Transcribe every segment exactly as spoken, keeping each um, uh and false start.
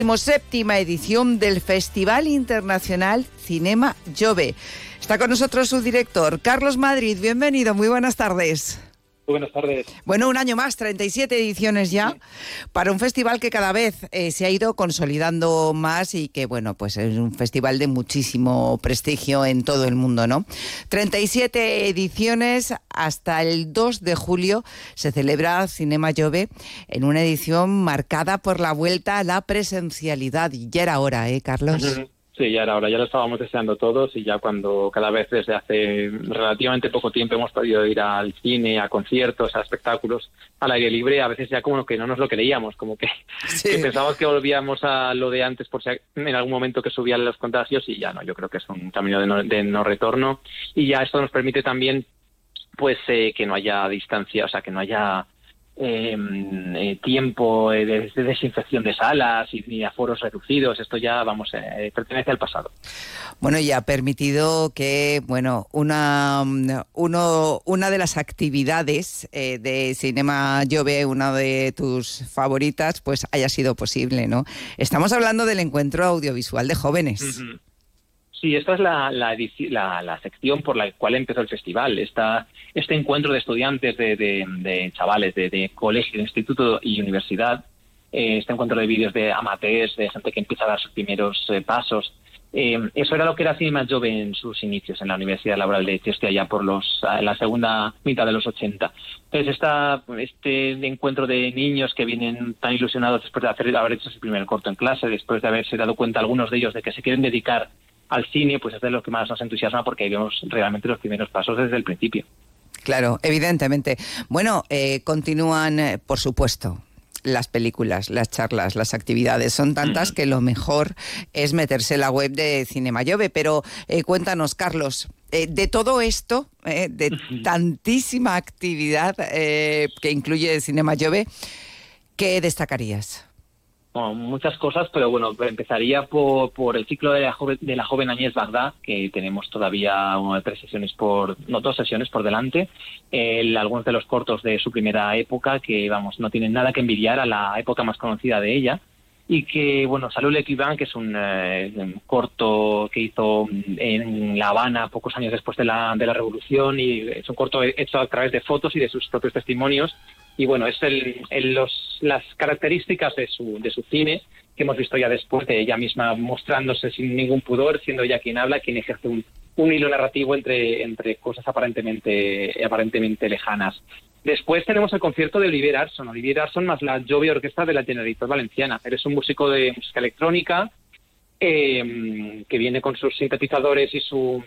Séptima edición del Festival Internacional Cinema Jove. Está con nosotros su director, Carlos Madrid. Bienvenido, muy buenas tardes. Muy buenas tardes. Bueno, un año más, treinta y siete ediciones ya, sí, para un festival que cada vez eh, se ha ido consolidando más y que, bueno, pues es un festival de muchísimo prestigio en todo el mundo, ¿no? treinta y siete ediciones, hasta el dos de julio se celebra Cinema Jove en una edición marcada por la vuelta a la presencialidad. Y ya era hora, ¿eh, Carlos? Uh-huh. Sí, ya era hora, ya lo estábamos deseando todos y ya cuando cada vez desde hace relativamente poco tiempo hemos podido ir al cine, a conciertos, a espectáculos al aire libre, a veces ya como que no nos lo creíamos, como que, sí. que pensábamos que volvíamos a lo de antes por si en algún momento que subían los contagios y ya no, yo creo que es un camino de no, de no retorno y ya esto nos permite también pues eh, que no haya distancia, o sea, que no haya... Eh, eh, tiempo de, de desinfección de salas y, y aforos reducidos. Esto ya, vamos, eh, pertenece al pasado. Bueno, y ha permitido que, bueno, una uno una de las actividades eh, de Cinema Jove, una de tus favoritas, pues haya sido posible, ¿no? Estamos hablando del encuentro audiovisual de jóvenes. Uh-huh. Sí, esta es la, la, la, la sección por la cual empezó el festival. Esta, este encuentro de estudiantes, de, de, de chavales de, de colegio, de instituto y universidad, eh, este encuentro de vídeos de amateurs, de gente que empieza a dar sus primeros eh, pasos. Eh, eso era lo que era Cinema Jove en sus inicios en la Universidad Laboral de Cheste, allá por los, en la segunda mitad de los ochenta. Entonces, esta, este encuentro de niños que vienen tan ilusionados después de hacer, haber hecho su primer corto en clase, después de haberse dado cuenta algunos de ellos de que se quieren dedicar al cine, pues es de lo que más nos entusiasma porque ahí vemos realmente los primeros pasos desde el principio. Claro, evidentemente. Bueno, eh, continúan, eh, por supuesto, las películas, las charlas, las actividades. Son tantas que lo mejor es meterse en la web de Cinema Jove. Pero eh, cuéntanos, Carlos, eh, de todo esto, eh, de tantísima actividad eh, que incluye Cinema Jove, ¿qué destacarías? Bueno, muchas cosas, pero bueno, empezaría por, por el ciclo de la joven, de la joven Agnès Varda, que tenemos todavía una de tres sesiones por, no, dos sesiones por delante, el, algunos de los cortos de su primera época, que vamos, no tienen nada que envidiar a la época más conocida de ella, y que, bueno, Salut l'Écrivain, que es un, eh, un corto que hizo en La Habana pocos años después de la, de la Revolución, y es un corto hecho a través de fotos y de sus propios testimonios. Y bueno, es el, el, los, las características de su, de su cine que hemos visto ya después, de ella misma mostrándose sin ningún pudor, siendo ella quien habla, quien ejerce un, un hilo narrativo entre, entre cosas aparentemente, aparentemente lejanas. Después tenemos el concierto de Olivier Arson, Olivier Arson más la Jove Orquestra de la Generalitat Valenciana. Eres un músico de música electrónica eh, que viene con sus sintetizadores y su...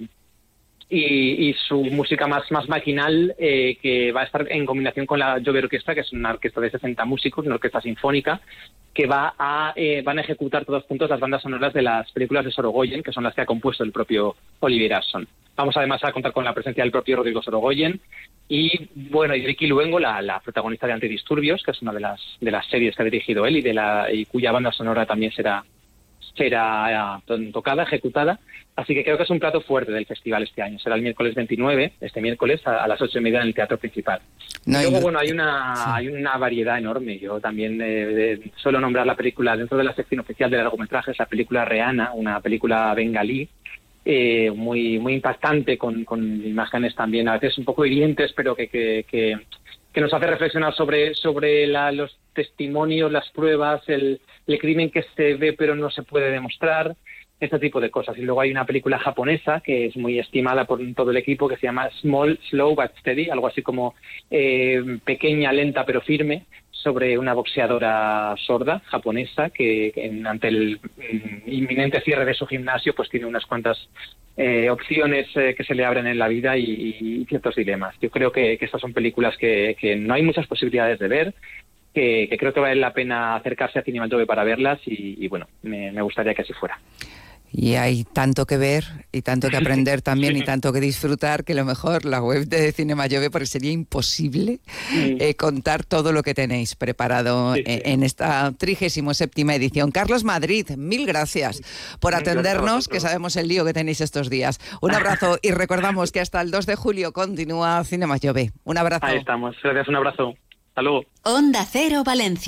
Y, y su música más, más maquinal, eh, que va a estar en combinación con la Jove Orquestra, que es una orquesta de sesenta músicos, una orquesta sinfónica, que va a, eh, van a ejecutar todos juntos las bandas sonoras de las películas de Sorogoyen, que son las que ha compuesto el propio Olivier Arson. Vamos además a contar con la presencia del propio Rodrigo Sorogoyen y, bueno, y Ricky Luengo, la, la protagonista de Antidisturbios, que es una de las, de las series que ha dirigido él y, de la, y cuya banda sonora también será... será tocada, ejecutada, así que creo que es un plato fuerte del festival este año. Será el miércoles veintinueve, este miércoles, a, a las ocho y media en el Teatro Principal. No, y luego, bueno, hay una, sí. hay una variedad enorme. Yo también eh, de, suelo nombrar la película, dentro de la sección oficial de largometrajes, la película Reana, una película bengalí, eh, muy, muy impactante, con, con imágenes también a veces un poco hirientes, pero que... que, que que nos hace reflexionar sobre, sobre la, los testimonios, las pruebas, el, el crimen que se ve pero no se puede demostrar, este tipo de cosas. Y luego hay una película japonesa que es muy estimada por todo el equipo, que se llama Small, Slow but Steady, algo así como eh, pequeña, lenta pero firme, sobre una boxeadora sorda japonesa que en, ante el mm, inminente cierre de su gimnasio pues tiene unas cuantas eh, opciones eh, que se le abren en la vida y, y ciertos dilemas. Yo creo que, que estas son películas que, que no hay muchas posibilidades de ver, que, que creo que vale la pena acercarse a Cinema Jove para verlas y, y bueno, me, me gustaría que así fuera. Y hay tanto que ver y tanto que aprender también y tanto que disfrutar, que lo mejor la web de Cinema Jove, porque sería imposible sí. eh, contar todo lo que tenéis preparado sí, sí. en esta trigésima séptima edición. Carlos Madrid, mil gracias por atendernos, que sabemos el lío que tenéis estos días. Un abrazo y recordamos que hasta el dos de julio continúa Cinema Jove. Un abrazo. Ahí estamos. Gracias, un abrazo. Hasta luego. Onda Cero Valencia.